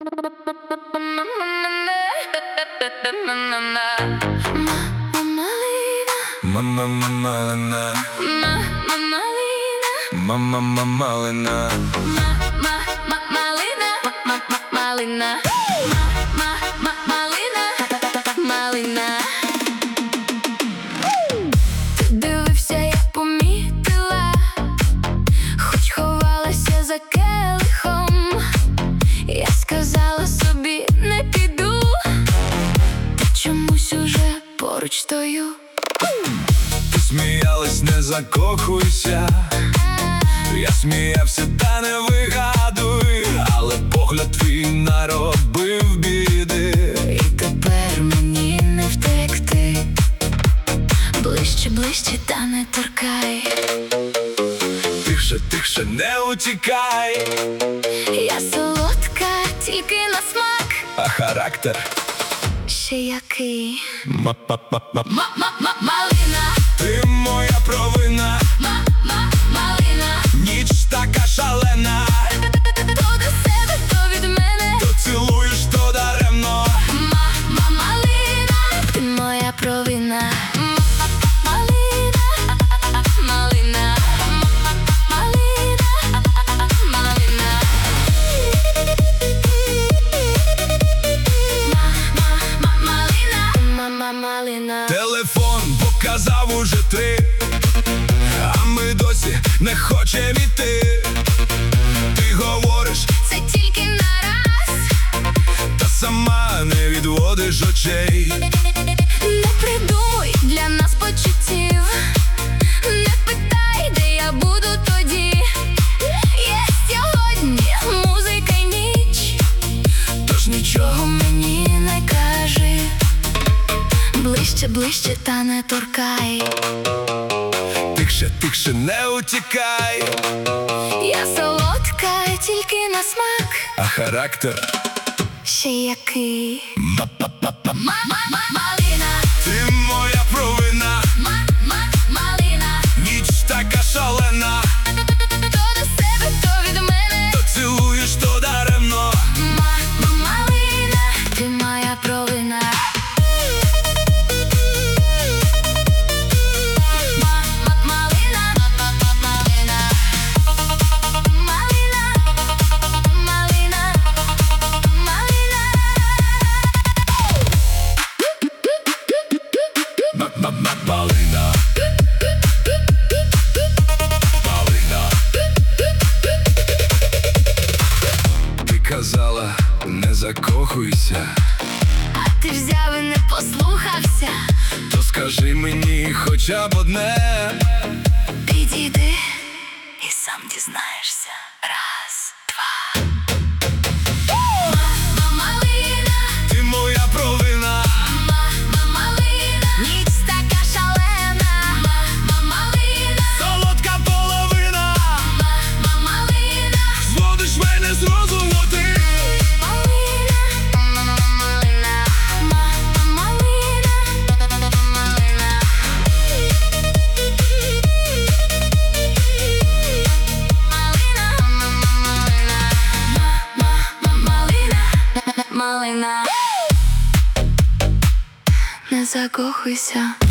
Малина. Ти дивився, я помітила, хоч ховалася за келихом. Я сказала собі, не піду, та чомусь уже поруч стою. Ти сміялась, не закохуйся. Я сміявся, та не вигадуй, але погляд твій наробив біди. І тепер мені не втекти. Ближче, ближче, та не торкай. Тихше, тихше, не утікай. Я солодка, тільки на смак. А характер ще який. Малина. Ти моя провина. Малина. Ніч така шалена. То до себе, то від мене. То цілуєш, то даремно. Малина. Ти моя провина. Малина. Малина. Малина. Малина. Малина. Телефон показав уже 3, а ми досі не хочемо іти. Ти говориш, Це тільки на раз. та сама не відводиш очей. Не придумуй для нас почуттів. Не питай, де я буду тоді. Є сьогодні музика й ніч, Тож нічого. мені не кажи. Ближче, ближче, та не торкай. Тихше, тихше, не утікай. Я солодка, тільки на смак. А характер ще який. Малина. ти моя провина. Малина. Ніч така шалена. То до себе, то від мене. То цілуєш, то даремно. Малина. Ти моя провина. Малина. Малина. Ти казала, не закохуйся. А ти взяв і не послухався. То скажи мені хоча б одне. Підійди і сам дізнаєшся. Раз, два. Малина. Ти моя провина. Малина. Ніч така шалена. Малина. Солодка половина. Малина. Зводиш мене з розуму ти. Малина. Малина. Малина. Малина. Малина. Не закохуйся.